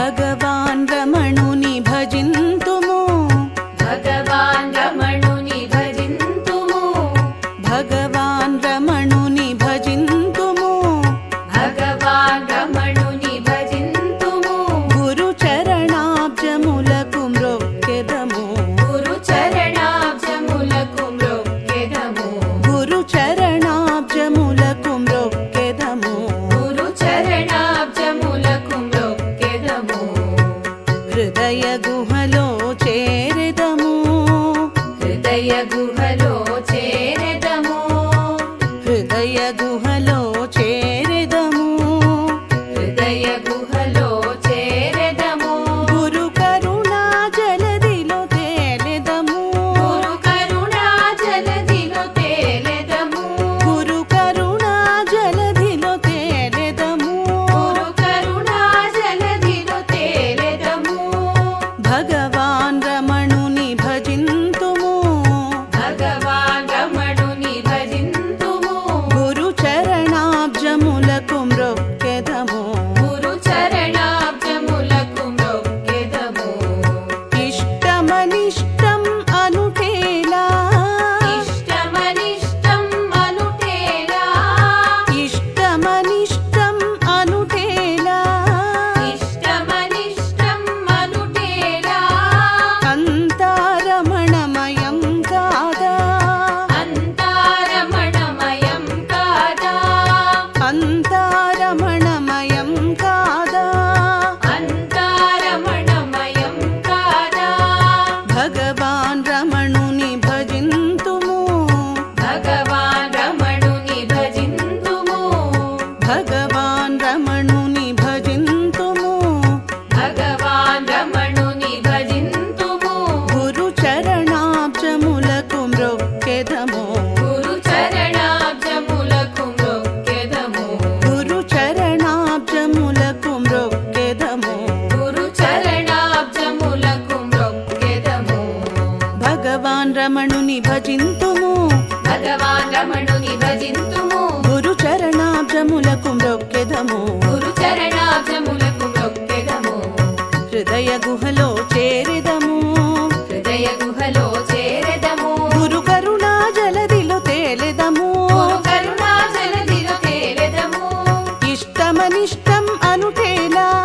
భగవాన్ రమణుని భజింతుము భగవాన్ రమణుని భజింతుము భగవాన్ రమణుని భజింతుము భగవాన్ రమణుని భజింతుము గురు చరణాబ్జములకు మ్రొక్కెదము గురు చరణాబ్జములకు మ్రొక్కెదము గురు చరణాబ్జములకు మ్రొక్కెదము గురు చరణాబ్జములకు మ్రొక్కెదము హృదయ గుహలో చేరెదము హృదయ గుహలో చేరెదము హృదయ గుహలో చేరెదము హృదయ గుహలో చేరెదము గురు కరుణా జలదిలో తేలెదము గురు కరుణా జలదిలో తేలెదము గురు కరుణా జలదిలో తేలెదము గురు కరుణా జలదిలో తేలెదము భగవాన్ రమణుని భజింతుము భగవాన్ రమణుని భజింతుము గురు చరణాబ్జములకు మ్రొక్కెదము గురు చరణాబ్జములకు మ్రొక్కెదము ఇష్టమనిష్టం అనుటేలా ఇష్టమనిష్టం అనుటేలా ఇష్టమనిష్టం అనుటేలా ఇష్టమనిష్టం అనుటేలా అంతా రమణమయం కాదా అంతా రమణమయం కాదా అంతా రమణమయం కాదా అంతా రమణమయం కాదా భగవాన్ రమణుని భజింతుము భగవాన్ రమణుని భజింతుము భగవాన్ రమణుని భజింతుము భగవాన్ రమణుని భజింతుము గురు చరణాబ్జములకు మ్రొక్కెదము గురు చరణాబ్జములకు మ్రొక్కెదము గురు చరణాబ్జములకు మ్రొక్కెదము గురు చరణాబ్జములకు మ్రొక్కెదము భగవాన్ రమణుని భజింతుము భగవాన్ రమణుని భజింతుము గురు చరణాబ్జములకు మ్రొక్కెదము గురు చరణాబ్జములకు మ్రొక్కెదము హృదయ గుహలో చేరెదము హృదయ గుహలో చేరెదము గురు కరుణా జలదిలో తేలెదము గురు కరుణా జలదిలో తేలెదము ఇష్టమనిష్టం అనుటేలా